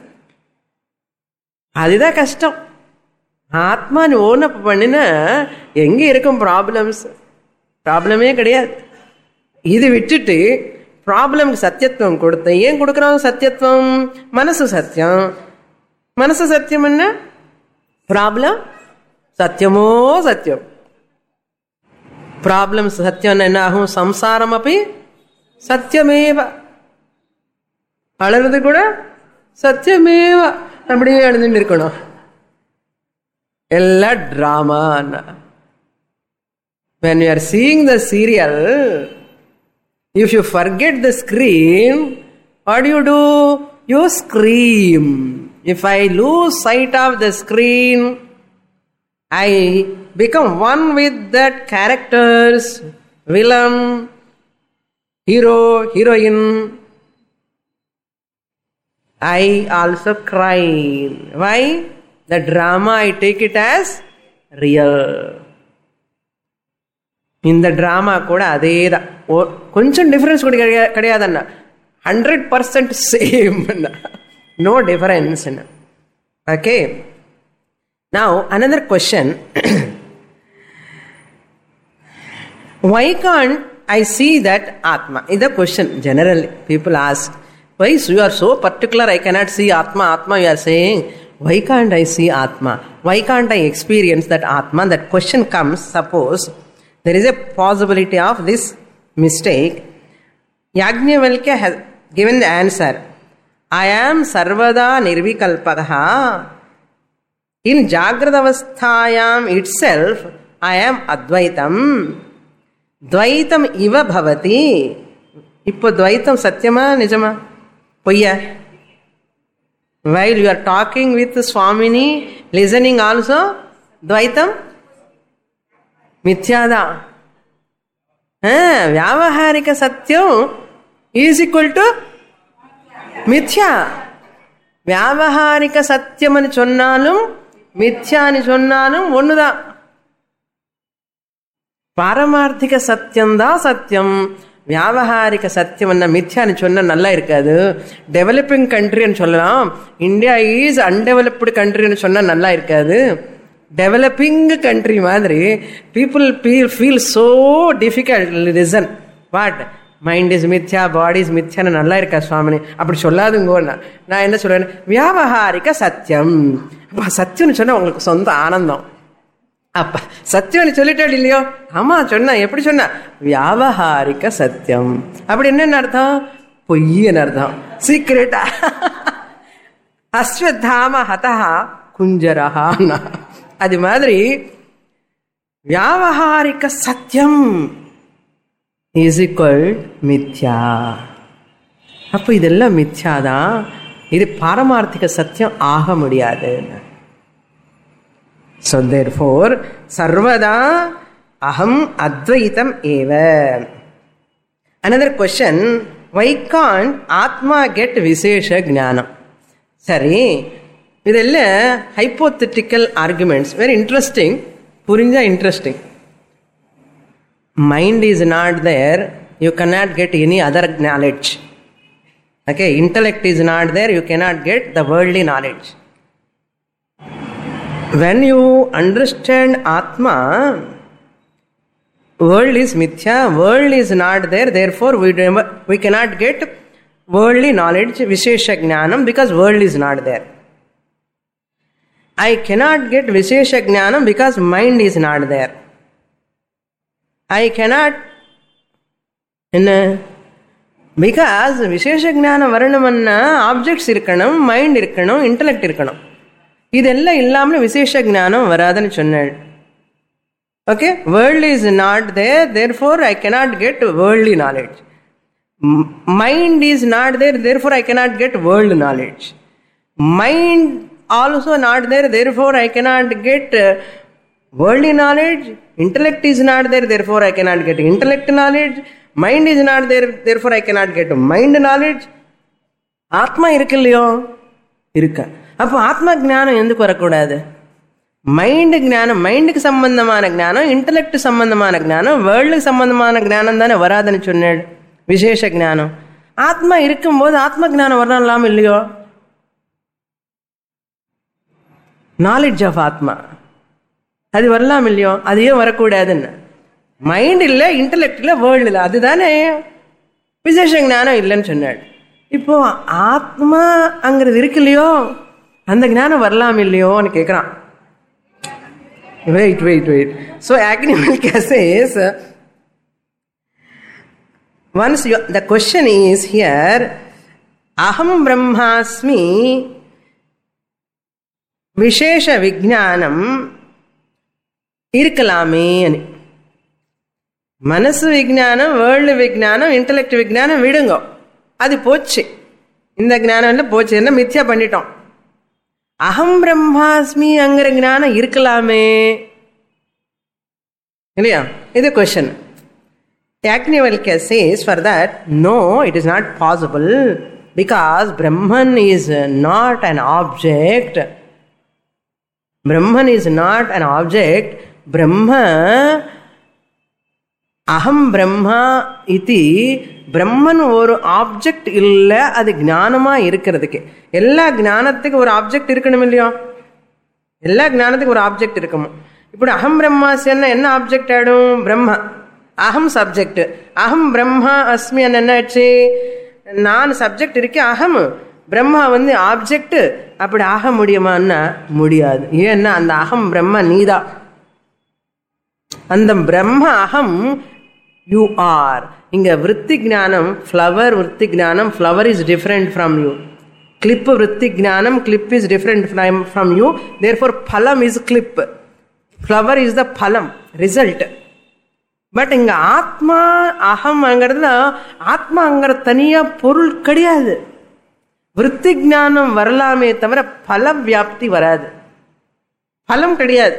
அதுதான் கஷ்டம். ஆத்மான்னு ஓனப் பண்ணினா எங்க இருக்கும் problems? ப்ராப்ளமே கிடையாது. இது விட்டுட்டு ப்ராப்ளம்க்கு சத்தியத்துவம் கொடுத்த, ஏன் கொடுக்குறோம் சத்தியத்துவம்? மனசு சத்தியம். மனசு சத்தியம் என்ன? ப்ராப்ளம் சத்தியமோ சத்தியம். ப்ராப்ளம் சத்தியம் என்ன ஆகும்? சம்சாரம் அப்படி சத்தியமேவ. அழறது கூட சத்தியமேவ. அப்படியே அழுதுன்னு இருக்கணும். ella drama. When you are seeing the serial, if you forget the screen, what do? You scream. If I lose sight of the screen, I become one with that characters, villain, hero, heroine. I also cry. Why? The drama, I take it as real. இந்த drama கூட அதே தான், கொஞ்சம் difference கூட கிடையாதுன்னா, 100% same, no difference. Okay, now another question. Why can't I see that Atma? Is the question generally people ask. Why you are so particular, I cannot see Atma? Atma you are saying, why can't I see Atma? Why can't I experience that Atma? That question comes, suppose there is a possibility of this mistake. Yajnavalkya has given the answer. I am sarvada nirvikalpadaha. In jagradavasthayam itself, I am advaitam. Dvaitam iva bhavati. Ippo dvaitam satyama nijama? Poyya. While you are talking with Swamini, listening also, dvaitam Mithyada. Vyavaharika satyam is equal to Mithya. Vyavaharika satyam ani chonnalum, Mithya ani chonnalum onnuda. Paramarthika satyam da satyam, Vyavaharika satyam anna Mithya ani chonna nalla irukadu. Developing country ani sollalam. India is undeveloped country ani sonna nalla irukadu. Developing country madri, people feel so difficult to listen. What? Mind is mithya, body is mithya, nalla irukka Swamini. Appadi solladungo na. Na enna solren? Vyavaharika satyam. Appa satyam nu sonna ungalku sonda aanandam. Appa satyam nu sollittal illiyo? Amma sonna, eppadi sonna? Vyavaharika satyam. Appadi enna artham? Poyyi nu artham. Secret. Ashwadhama hataha kunjaraha. அது மாதிரி வியாவஹாரிக சத்தியம் is equal மித்யா. அப்போ இதெல்லாம் மித்யாதான், இது பாரமார்த்திக சத்தியம் ஆக முடியாது. So therefore sarvada aham advaitam eva. Another question, why can't Atma get Vishesha Jnanam? சரி, இதெல்லாம் ஹைப்போதெட்டிக்கல் ஆர்குமெண்ட்ஸ், வெரி இன்ட்ரெஸ்டிங். புரிஞ்சா interesting. Mind is not there, you cannot get any other knowledge. Okay, intellect is not there, you cannot get the worldly knowledge. When you understand Atma, world is mithya, world is not there, therefore we cannot get worldly knowledge, Vishesha Jnanam, because world is not there. I cannot get Vishesha Jnanam because mind is not there. I cannot, because Vishesha Jnanam varanamanna objects irkanam, mind irkanam, intellect irkanam. Idella illamna Vishesha Jnanam varadanu sonnal. Okay, world is not there, therefore I cannot get worldly knowledge. Mind is not there, therefore I cannot get world knowledge. Mind also not there, therefore I cannot get worldly knowledge. Intellect is not there, therefore I cannot get intellect knowledge. Mind is not there, therefore I cannot get mind knowledge. Atma irukilliyo? Irukka. Appo Atma Jnanam endukku varakudadu? Mind Jnanam, mind ku sambandhamana Jnanam, intellect sambandhamana Jnanam, world ku sambandhamana Jnanam thane varadanu sonnadu. Vishesha Jnanam. Atma irukkumbodhu Atma Jnanam varanalama illiyo? Knowledge of Atma. அது வரலாம் இல்லையோ? அதையே வரக்கூடாதுன்னு. Mind இல்லை, intellect இல்லை, world இல்லை, அதுதானே விசேஷ ஞானம் இல்லைன்னு சொன்னாள். இப்போ ஆத்மாங்கிறது இருக்கு இல்லையோ, அந்த ஞானம் வரலாம் இல்லையோன்னு கேட்குறான். Wait. So Yajnavalkya says, once the question is here, aham brahmasmi Vishesha Vijnanam இருக்கலாமே. மனசு விஞ்ஞானம், வேர்ல்டு விஞ்ஞானம், இன்டலெக்ட் விஞ்ஞானம் விடுங்க, அது போச்சு. இந்த ஞானம் போச்சு, என்ன மித்யா பண்ணிட்டோம். அகம் பிரம்மாஸ்மிங்கிற ஞானம் இருக்கலாமே இல்லையா? இது question. Yajnavalkya says for that, no, it is not possible because Brahman is not an object. Brahman is not an object. Brahma, aham Brahma iti, Brahman ஒரு ஆப்ஜெக்ட் இல்லை, அது ஞானமா இருக்கிறதுக்கு. எல்லா ஞானத்துக்கு ஒரு ஆப்ஜெக்ட் இருக்கணும் இல்லையா? எல்லா ஞானத்துக்கு ஒரு ஆப்ஜெக்ட் இருக்கணும். இப்படி அகம் பிரம்மாஸ்மின்னா என்ன ஆப்ஜெக்ட் ஆயிடும்? பிரம்மா. அகம் சப்ஜெக்ட். அகம் பிரம்மா அஸ்மி என்ன ஆச்சு? நான் சப்ஜெக்ட் இருக்கேன், அகம். பிரம்மா ஆப்ஜெக்ட். அப்படி ஆக முடியுமான்னா முடியாது. ஏன்னா அந்த அகம் பிரம்மா நீதான். அந்த பிரம்ம அகம் யூ ஆர். இங்க விருத்தி ஞானம் ஃப்ளவர், விருத்தி ஞானம் flower is different from you. Clip விருத்தி ஞானம் clip is different from you. Therefore பலம் is clip, flower is the பலம், ரிசல்ட். பட் இங்க ஆத்மா அகம்ங்கிறதுல ஆத்மாங்கிற தனியா பொருள் கிடையாது. விருத்தி ஞானம் வரலாமே தவிர பல வியாப்தி வராது, பலம் கிடையாது.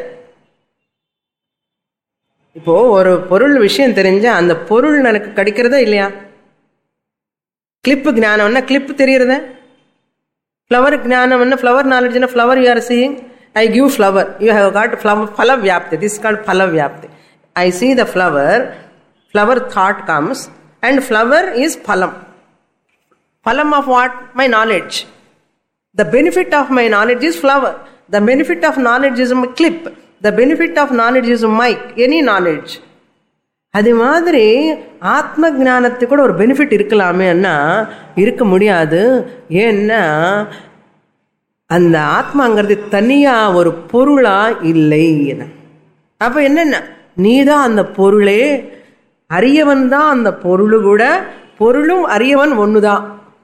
இப்போ ஒரு பொருள் விஷயம் தெரிஞ்சா அந்த பொருள் எனக்கு கிடைக்கிறதா இல்லையா? கிளிப்பு ஞானம்னா கிளிப் தெரியறத, ஃப்ளவர் ஞானம்னா ஃப்ளவர் நாலேஜ்னா flower you are seeing. I give flower, you have got flower, பல வியாப்தி. திஸ் கால்ட் பல வியாப்தி. I see the flower, flower thought comes, and flower is phalam. Phalam of what? My knowledge. The benefit of my knowledge is flower. The benefit of knowledge is my clip. The benefit of knowledge is mic, any knowledge. அது மாதிரி ஆத்ம ஞானத்துக்கு கூட ஒரு benefit இருக்கலாமேன்னா இருக்க முடியாது. ஏன்னா அந்த ஆத்மாங்கிறது தனியா ஒரு பொருளா இல்லை. அப்ப என்னென்ன, நீதான் அந்த பொருளே, அறியவன் தான் அந்த பொருளு கூட, பொருளும் அறியவன் ஒண்ணுதான்.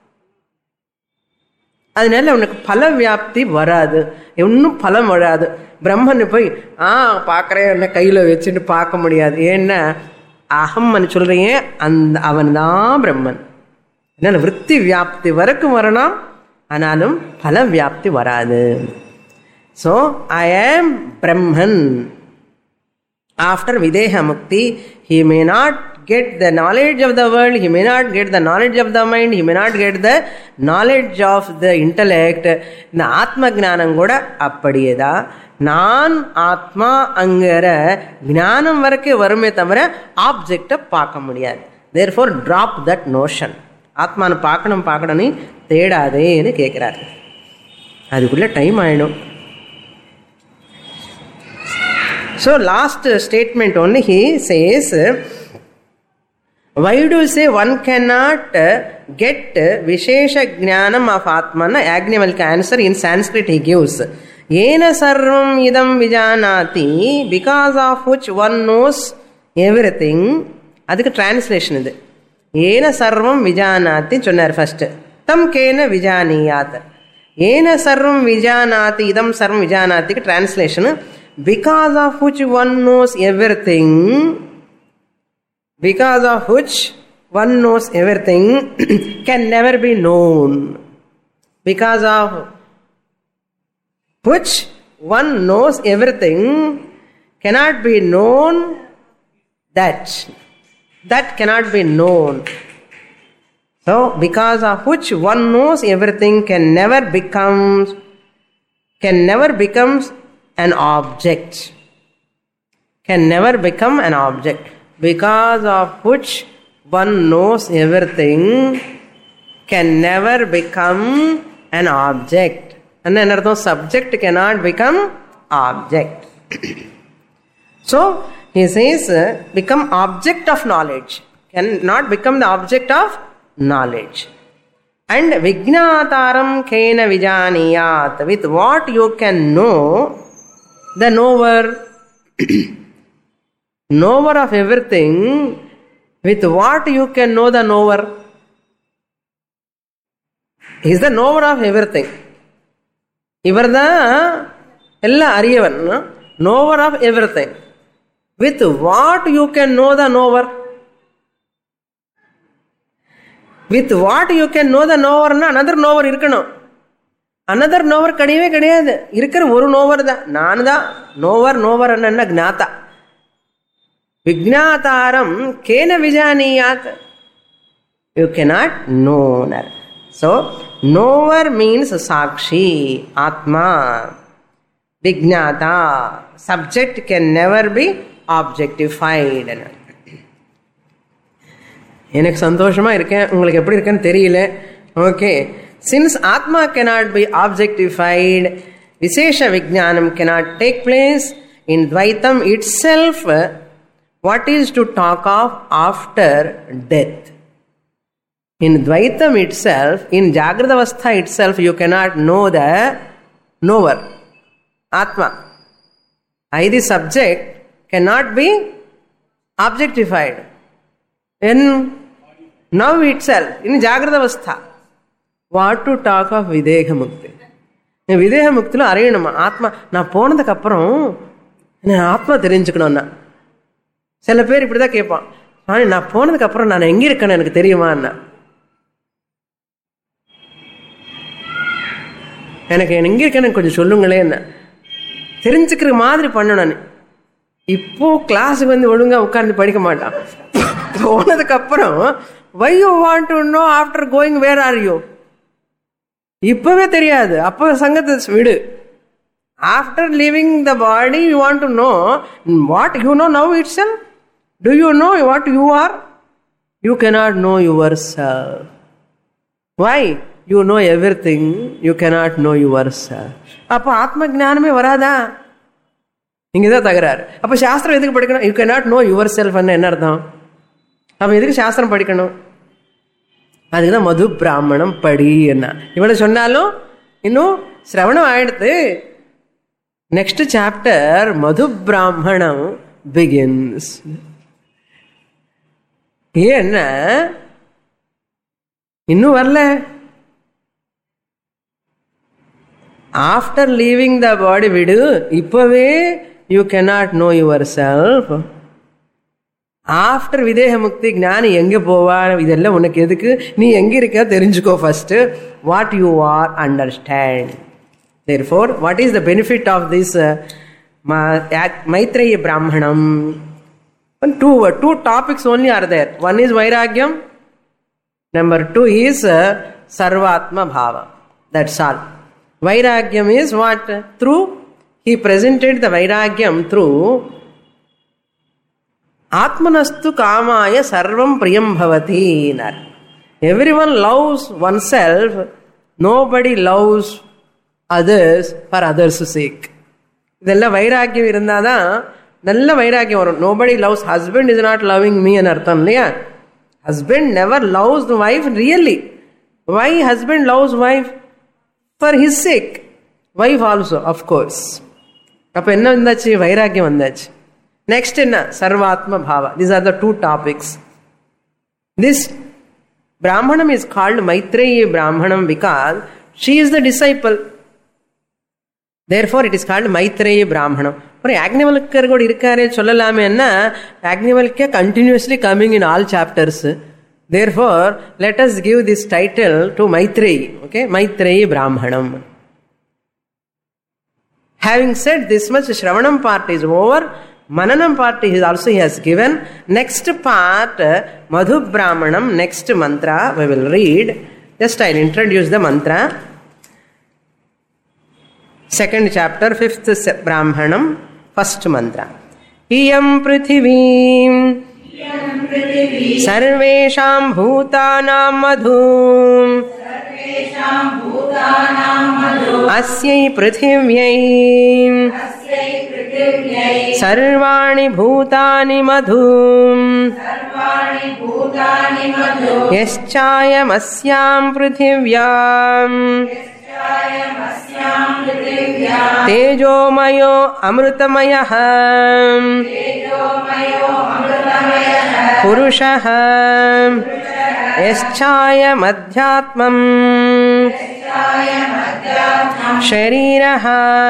அதனால உனக்கு பல வியாப்தி வராது, ஒன்னும் பலம் வராது. பிரம்மன் போய் பாக்குறேன் என்ன கையில வச்சுட்டு பார்க்க முடியாது. ஏன்னா அகம்னு சொல்றீங்க, அந்த அவன் தான் பிரம்மன். அதனால விருத்தி வியாப்தி வரைக்கும் வரணும், ஆனாலும் பல வியாப்தி வராது. So I am Brahman. After Videha Mukti, he may not get the knowledge of the world, he may not get the knowledge of the mind, he may not get the knowledge of the intellect. இந்த ஆத்ம ஞானம் கூட அப்படியேதான். நான் ஆத்மா அங்கிற ஞானம் வரைக்கும் வருமே தவிர ஆப்ஜெக்டை பார்க்க முடியாது. Therefore drop that notion. ஆத்மானு பார்க்கணும் தேடாதேன்னு கேட்கிறாரு. அதுக்குள்ள டைம் ஆயிடும். So last statement only he says, why do you say one cannot get Vishesha Jnanam of Atmana? Yajnavalkya answer in Sanskrit he gives, Yena sarvam idam vijanati, because of which one knows everything. அதுக்கு translation இது. Yena sarvam vijanati சொன்னார் first. Tam kena vijaniyat. Yena sarvam vijanati, idam sarvam vijanati க்கு translation, because of which one knows everything, because of which one knows everything can never be known. Because of which one knows everything cannot be known, that cannot be known. So because of which one knows everything can never become an object, can never become an object. Because of which one knows everything can never become an object. And then another subject cannot become object. So he says become object of knowledge, cannot become the object of knowledge. And vijnataram kena vijaniyat, with what you can know the knower. Knower of everything, with what you can know the knower. He is the knower of everything. இவர்தான் எல்லா அறியவன், knower of everything. With what you can know the knower? With what you can know the knower? Another knower இருக்கணும். Another knower கிடையவே கிடையாது. இருக்கிற ஒரு knower தான். நான் தான் knower என்ன ஞாதா. விஜ்ஞாதாரம் கேன விஜானியாத். You cannot know. So knower means sakshi, atma, vignata. Subject can never be objectified. எனக்கு சந்தோஷமா இருக்கேன், உங்களுக்கு எப்படி இருக்குன்னு தெரியல. Okay, since atma cannot be objectified, visesha vijnanam cannot take place in dvaitam itself. What is to talk of after death? In Dvaitam itself, in Jagradavastha itself, you cannot know the knower, Atma. The subject cannot be objectified. In now itself, in Jagradavastha, what to talk of Videha Mukti? Videha Mukti lo ariyanama, Atma, na ponadukku appuram na Atma therinjukkanum. சில பேர் இப்படிதான் கேட்பான், நான் போனதுக்கு அப்புறம் நான் எங்க இருக்கேன்னு எனக்கு தெரியுமா, எனக்கு எங்க இருக்கேன்னு கொஞ்சம் சொல்லுங்களே, என்ன தெரிஞ்சுக்கிற மாதிரி பண்ணணும். இப்போ கிளாஸுக்கு வந்து ஒழுங்கா உட்கார்ந்து படிக்க மாட்டான். போனதுக்கு அப்புறம் why you want to know after going, where are you? இப்பவே தெரியாது, அப்போ சங்கத்தை விடு. After leaving the body you want to know what you know now itself. Do you know what you are? You cannot know yourself. Why? You know everything, you cannot know yourself. அப்போ ஆத்ம ஞானமே வராதா? இங்கதான் தகராறு. அப்போ சாஸ்திரம் எதுக்கு படிக்கணும்? You cannot know yourself என்ன அர்த்தம்? அப்போ எதுக்கு சாஸ்திரம் படிக்கணும்? அதுக்குதான் மது பிராமணம் படி என்ன. இவ்வளவு சொன்னாலும் இன்னும் சிரவணம் ஆயிடுத்து. நெக்ஸ்ட் சாப்டர் மது பிராமணம் பிகின்ஸ். ஏன்னா இன்னும் வரல. ஆஃப்டர் லீவிங் த பாடி விடு, இப்பவே you cannot know yourself. After விதேக முக்தி ஞானி எங்க போவா, இதெல்லாம் உனக்கு எதுக்கு, நீ எங்க இருக்க தெரிஞ்சுக்கோ first. What you are understand. Therefore, what is the benefit of this Maitreya Brahmanam? Two topics only are there. One is Vairagyam. Number 2 is Sarvatma Bhava. That's all. Vairagyam is what? Through, he presented the Vairagyam through Atmanastu Kamaya Sarvam Priyam Bhavati. Everyone loves oneself. Nobody loves others for others' sake. இதெல்லாம் வைராக்கியம் இருந்தாதான் நல்ல வைராக்கியம் வரும். Nobody loves husband is not loving me ன்னு அர்த்தம் இல்லையா. Husband never loves the wife really. Why husband loves wife? For his sake. Wife also of course. அப்ப என்ன வந்தாச்சு? வைராக்கியம் வந்தாச்சு. நெக்ஸ்ட் என்ன? சர்வாத்ம பாவா. These are the two topics. This பிராமணம் இஸ் கால்ட் மைத்ரேயி பிராமணம் because she is the disciple. Therefore it is called Maitreya Brahmanam. ஒரு யாக்ஞவல்கர் கூட இருக்காரே சொல்லலாமே என்ன, யாக்ஞவல்கே continuously coming in all chapters. Therefore let us give this title to Maitreyi. Okay, Maitreya Brahmanam. Having said this much, Shravanam part is over. Mananam part is also he has given. Next part Madhu Brahmanam, next mantra we will read. Just I will introduce the mantra. Second chapter, 5th Brahmanam, first mantra. Iyam prithivim sarvesham bhutanam madhum asyai prithivyai sarvani bhutani madhum yaschayam asyam prithivyam तेजोमयो अमृतमयः पुरुषः यश्चायमध्यात्मम् शरीरः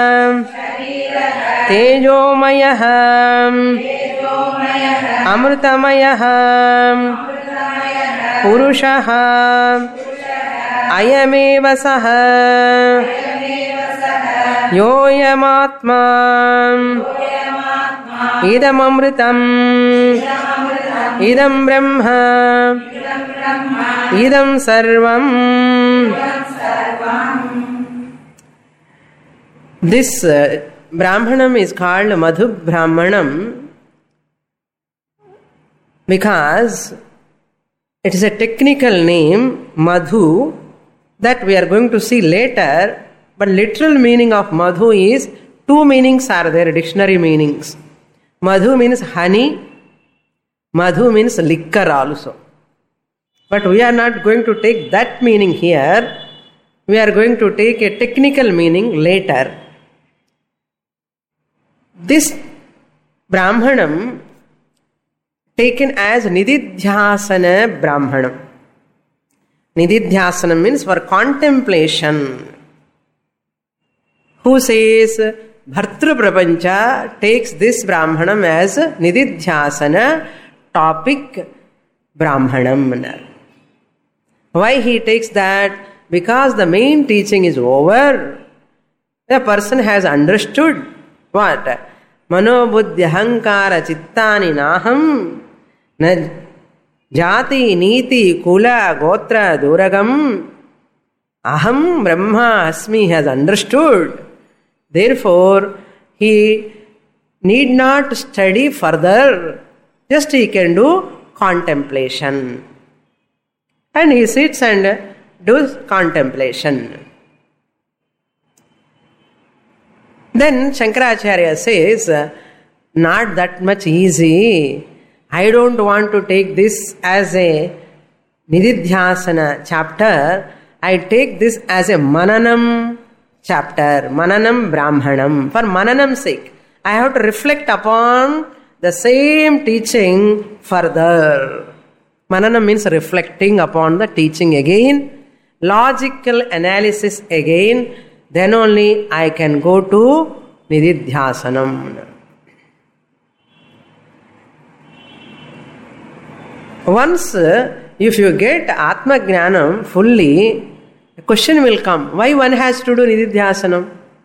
तेजोमयः अमृतमयः पुरुषः अयमेव सः योऽयमात्मा इदममृतम् इदं ब्रह्म इदं सर्वम्. This Brahmanam is called Madhu Brahmanam because it is a technical name, Madhu, that we are going to see later. But literal meaning of Madhu is, two meanings are there, dictionary meanings. Madhu means honey, Madhu means liquor also. But we are not going to take that meaning here. We are going to take a technical meaning later. This Brahmanam taken as Nididhyasana Brahmanam. Nididhyasana means for contemplation. Who says Bhartru Prapancha takes this Brahmanam as Nididhyasana topic Brahmanam. Why he takes that? Because the main teaching is over. The person has understood what? Mano buddhi ahankara chittani naham na jati niti kula gotra duragam aham brahma asmi has understood. Therefore, he need not study further. Just he can do contemplation. And he sits and does contemplation. Then Shankaracharya says, not that much easy. I don't want to take this as a Nididhyasana chapter. I take this as a Mananam chapter, Mananam Brahmanam. For Mananam's sake, I have to reflect upon the same teaching further. Mananam means reflecting upon the teaching again, logical analysis again, then only I can go to Nididhyasanam. Once, if you get Atma Jnanam fully, a question will come, why one has to do Nididhyasanam?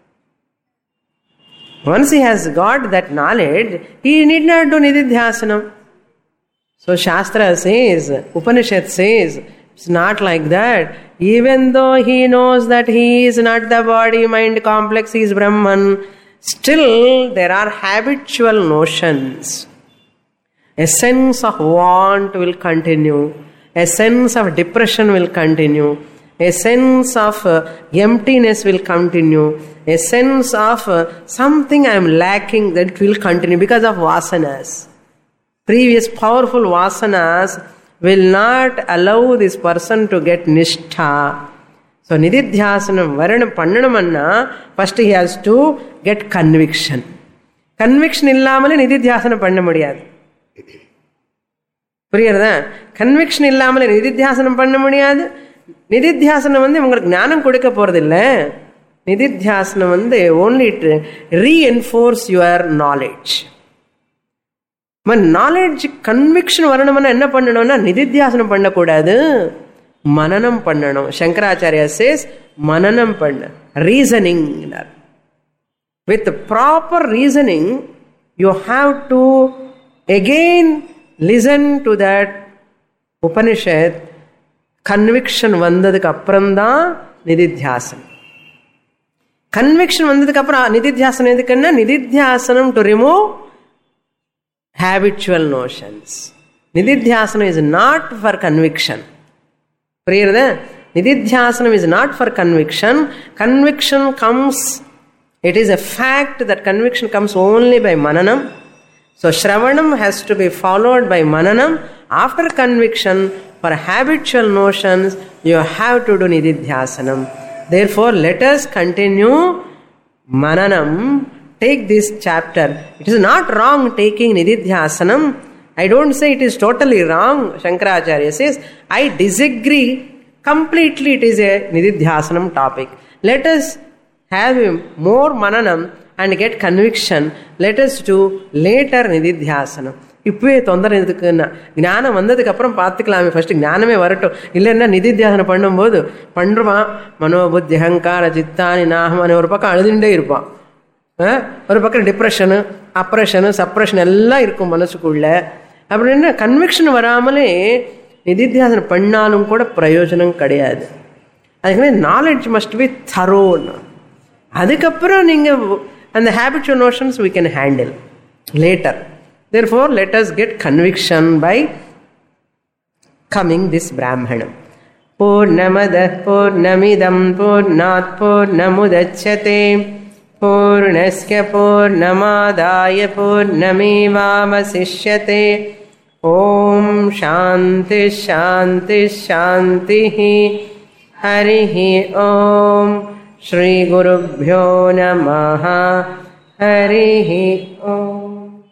Once he has got that knowledge, he need not do Nididhyasanam. So Shastra says, Upanishad says, it's not like that. Even though he knows that he is not the body-mind complex, he is Brahman, still there are habitual notions. A sense of want will continue. A sense of depression will continue. A sense of emptiness will continue. A sense of something I am lacking, that will continue because of vasanas. Previous powerful vasanas will not allow this person to get nishtha. So Nididhyasanam, Varanam Pannanamanna, first he has to get conviction. Conviction illamale Nididhyasanam panna mudiyadu. புரியுறதா? Conviction இல்லாமல் நிதித்தியாசனம் பண்ண முடியாது. நிதித்தியாசனம் உங்களுக்கு ஞானம் கொடுக்க போறதில்லை. நிதித்தியாசனம் only to reinforce your knowledge. Knowledge conviction வரணும்னா என்ன பண்ணணும்னா நிதித்தியாசனம் பண்ணக்கூடாது, மனனம் பண்ணணும். சங்கராச்சாரியா சேஸ் மனனம் பண்ண, reasoning. With proper reasoning you have to again listen to that Upanishad. Conviction வந்ததுக்கு அப்புறம்தான் நிதித்தியாசனம். கன்விக்ஷன் வந்ததுக்கு அப்புறம் நிதித்தியாசனம் எதுக்குன்னா, நிதித்தியாசனம் to remove habitual notions. Nididhyasana is not for conviction. புரியுறதா? Nididhyasana is not for conviction. Conviction comes, it is a fact that conviction comes only by mananam. So Shravanam has to be followed by mananam. After conviction, for habitual notions, you have to do Nididhyasanam. Therefore, let us continue mananam. Take this chapter. It is not wrong taking Nididhyasanam. I don't say it is totally wrong. Shankaracharya says, I disagree Completely it is a Nididhyasanam topic. Let us have more mananam and get conviction. Let us do later Nididhyasanam. இப்பவே தொந்தரை எதுக்குன்னா ஞானம் வந்ததுக்கு அப்புறம் பார்த்துக்கலாமே, first ஞானமே வரட்டும். இல்லைன்னா நிதித்தியாசனம் பண்ணும்போது பண்ணுவான் மனோபுத்தி அகங்கார சித்தானி நாகமான ஒரு பக்கம் அழுதுண்டே இருப்பான், ஒரு பக்கம் டிப்ரெஷனு அப்ரெஷனு சப்ரெஷன் எல்லாம் இருக்கும் மனசுக்குள்ள. அப்படின்னா கன்விக்ஷன் வராமலே நிதித்தியாசனம் பண்ணாலும் கூட பிரயோஜனம் கிடையாது. அதுக்கு நாலேஜ் மஸ்ட் பி தரோன்னு. அதுக்கப்புறம் நீங்கள் அந்த habitual notions we can handle later. Therefore, let us get conviction by coming this Brahmanam. Purnamadah Purnamidam Purnat Purnamudachyate Purnasya Purnamadaya Purnamevavasishyate. Om Shanti Shanti Shantihi. Harihi Om. Shri Gurubhyo Namaha. Harihi Om.